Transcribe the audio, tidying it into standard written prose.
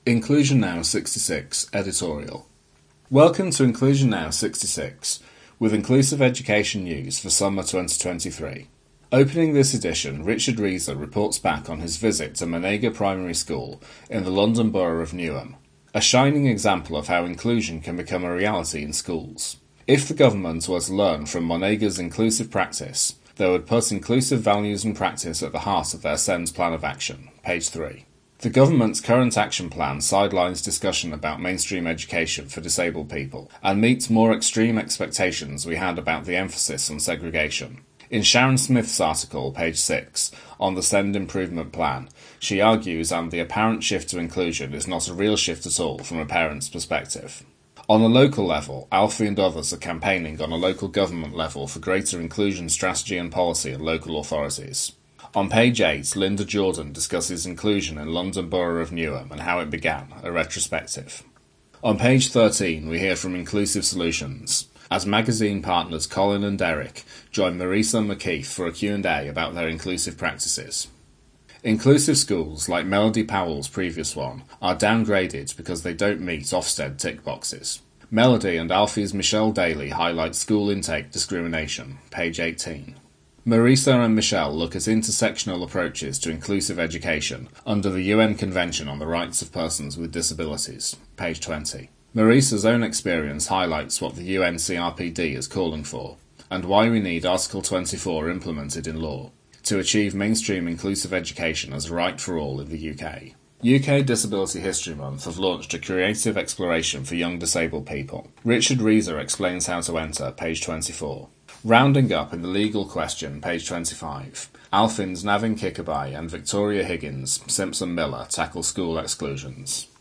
Inclusion Now 66 Editorial. Welcome to Inclusion Now 66, with inclusive education news for summer 2023. Opening this edition, Richard Reeser reports back on his visit to Monega Primary School in the London Borough of Newham, a shining example of how inclusion can become a reality in schools. If the government were to learn from Monega's inclusive practice, they would put inclusive values and practice at the heart of their SENS plan of action, page 3. The government's current action plan sidelines discussion about mainstream education for disabled people and meets more extreme expectations we had about the emphasis on segregation. In Sharon Smith's article, page 6, on the SEND Improvement Plan, she argues that the apparent shift to inclusion is not a real shift at all from a parent's perspective. On a local level, Alfie and others are campaigning on a local government level for greater inclusion strategy and policy in local authorities. On page 8, Linda Jordan discusses inclusion in London Borough of Newham and how it began, a retrospective. On page 13, we hear from Inclusive Solutions, as magazine partners Colin and Derek join Marisa McKeith for a Q&A about their inclusive practices. Inclusive schools, like Melody Powell's previous one, are downgraded because they don't meet Ofsted tick boxes. Melody and Alfie's Michelle Daly highlight school intake discrimination, page 18. Marisa and Michelle look at intersectional approaches to inclusive education under the UN Convention on the Rights of Persons with Disabilities, page 20. Marisa's own experience highlights what the UN CRPD is calling for, and why we need Article 24 implemented in law, to achieve mainstream inclusive education as a right for all in the UK. UK Disability History Month have launched a creative exploration for young disabled people. Richard Reeser explains how to enter, page 24. Rounding up in the legal question, page 25, Alfin's Navin Kikabai and Victoria Higgins, Simpson Miller tackle school exclusions.